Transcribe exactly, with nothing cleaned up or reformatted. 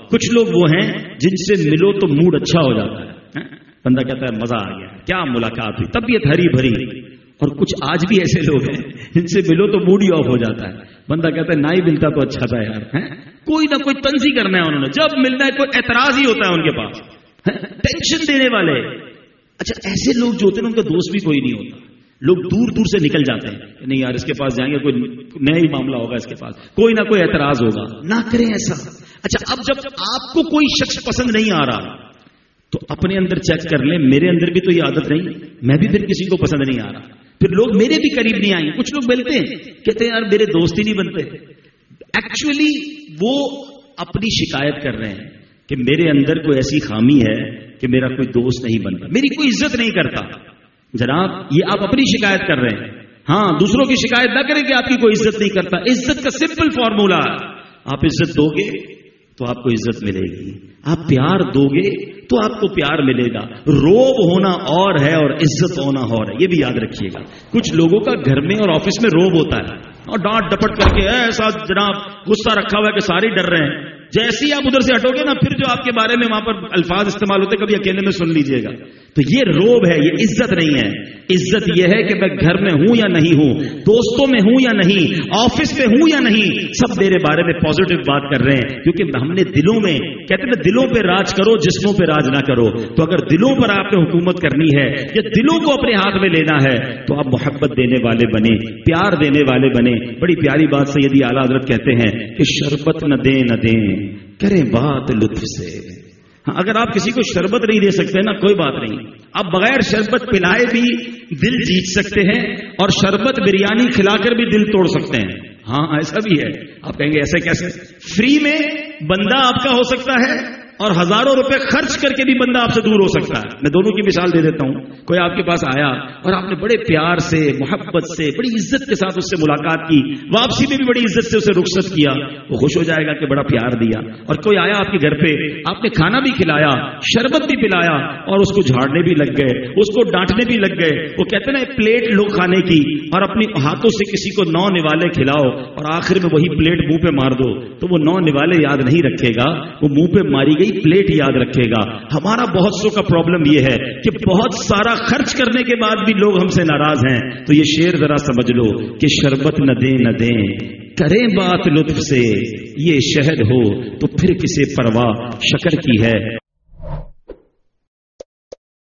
کچھ لوگ وہ ہیں جن سے ملو تو موڈ اچھا ہو جاتا ہے, بندہ کہتا ہے مزہ آ گیا, کیا ملاقات ہوئی, طبیعت ہری بھری. اور کچھ آج بھی ایسے لوگ ہیں جن سے ملو تو موڈ ہی آف ہو جاتا ہے, بندہ کہتا ہے نہ ہی ملتا تو اچھا تھا یار. کوئی نہ کوئی طنز ہی کرنا ہے انہوں نے, جب ملنا ہے کوئی اعتراض ہی ہوتا ہے ان کے پاس, ٹینشن دینے والے. اچھا ایسے لوگ جو ہوتے ہیں ان کا دوست بھی کوئی نہیں ہوتا, لوگ دور دور سے نکل جاتے ہیں, نہیں یار اس کے پاس جائیں گے کوئی نیا ہی معاملہ ہوگا, اس کے پاس کوئی نہ کوئی اعتراض ہوگا. نہ کریں ایسا. اچھا اب جب آپ کو کوئی شخص پسند نہیں آ رہا تو اپنے اندر چیک کر لیں, میرے اندر بھی تو یہ عادت نہیں, میں بھی پھر کسی کو پسند نہیں آ رہا, پھر لوگ میرے بھی قریب نہیں آئیں گے. کچھ لوگ ملتے ہیں کہتے ہیں یار میرے دوست ہی نہیں بنتے. ایکچولی وہ اپنی شکایت کر رہے ہیں کہ میرے اندر کوئی ایسی خامی ہے کہ میرا کوئی دوست نہیں بنتا, میری کوئی عزت نہیں کرتا. جناب یہ آپ اپنی شکایت کر رہے ہیں. ہاں دوسروں کی شکایت نہ کریں کہ آپ کی کوئی عزت نہیں کرتا. عزت کا سمپل فارمولا, آپ عزت دو گے تو آپ کو عزت ملے گی, آپ پیار دو گے تو آپ کو پیار ملے گا. روب ہونا اور ہے اور عزت ہونا اور ہے, یہ بھی یاد رکھیے گا. کچھ لوگوں کا گھر میں اور آفس میں روب ہوتا ہے اور ڈانٹ ڈپٹ کر کے ایسا جناب غصہ رکھا ہوا ہے کہ سارے ڈر رہے ہیں. جیسے ہی آپ ادھر سے ہٹو گے نا, پھر جو آپ کے بارے میں وہاں پر الفاظ استعمال ہوتے کبھی اکیلے میں سن لیجئے گا. تو یہ روب ہے, یہ عزت نہیں ہے. عزت یہ ہے کہ میں گھر میں ہوں یا نہیں ہوں, دوستوں میں ہوں یا نہیں, آفس میں ہوں یا نہیں, سب میرے بارے میں پازیٹو بات کر رہے ہیں. کیونکہ ہم نے دلوں میں کہتے ہیں دلوں پہ راج کرو, جسموں پہ راج نہ کرو. تو اگر دلوں پر آپ نے حکومت کرنی ہے یا دلوں کو اپنے ہاتھ میں لینا ہے تو آپ محبت دینے والے بنے, پیار دینے والے بنے. بڑی پیاری بات سیدی اعلیٰ حضرت کہتے ہیں کہ شربت نہ دیں نہ دیں, کریں بات لطف سے. ہاں اگر آپ کسی کو شربت نہیں دے سکتے نا کوئی بات نہیں, آپ بغیر شربت پلائے بھی دل جیت سکتے ہیں اور شربت بریانی کھلا کر بھی دل توڑ سکتے ہیں. ہاں ایسا بھی ہے. آپ کہیں گے ایسے کیسے؟ فری میں بندہ آپ کا ہو سکتا ہے اور ہزاروں روپے خرچ کر کے بھی بندہ آپ سے دور ہو سکتا ہے. میں دونوں کی مثال دے دیتا ہوں. کوئی آپ کے پاس آیا اور آپ نے بڑے پیار سے, محبت سے, بڑی عزت کے ساتھ اس سے ملاقات کی, واپسی میں بھی بڑی عزت سے اسے رخصت کیا, وہ خوش ہو جائے گا کہ بڑا پیار دیا. اور کوئی آیا آپ کے گھر پہ, آپ نے کھانا بھی کھلایا, شربت بھی پلایا اور اس کو جھاڑنے بھی لگ گئے, اس کو ڈانٹنے بھی لگ گئے. وہ کہتے ہیں نا پلیٹ لو کھانے کی اور اپنی ہاتھوں سے کسی کو نو نوالے کھلاؤ اور آخر میں وہی پلیٹ منہ پہ مار دو, تو وہ نو نوالے یاد نہیں رکھے گا, وہ منہ پہ ماری گئی پلیٹ یاد رکھے گا. ہمارا بہت سو کا پرابلم یہ ہے کہ بہت سارا خرچ کرنے کے بعد بھی لوگ ہم سے ناراض ہیں. تو یہ شعر ذرا سمجھ لو کہ شربت نہ دیں نہ دیں, کریں بات لطف سے, یہ شہد ہو تو پھر کسے پرواہ شکر کی ہے.